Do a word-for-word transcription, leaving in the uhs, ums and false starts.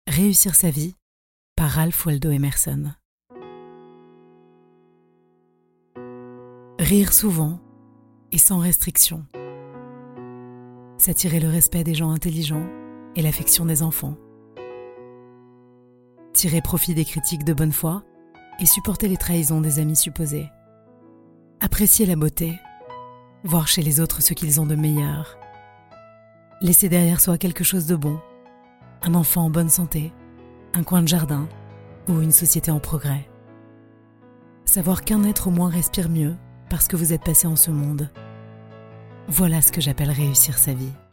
Réussir sa vie par Ralph Waldo Emerson. Rire souvent et sans restriction. S'attirer le respect des gens intelligents et l'affection des enfants. Tirer profit des critiques de bonne foi et supporter les trahisons des amis supposés. Apprécier la beauté, voir chez les autres ce qu'ils ont de meilleur. Laisser derrière soi quelque chose de bon, un enfant en bonne santé, un coin de jardin ou une société en progrès. Savoir qu'un être au moins respire mieux parce que vous êtes passé en ce monde. Voilà ce que j'appelle réussir sa vie.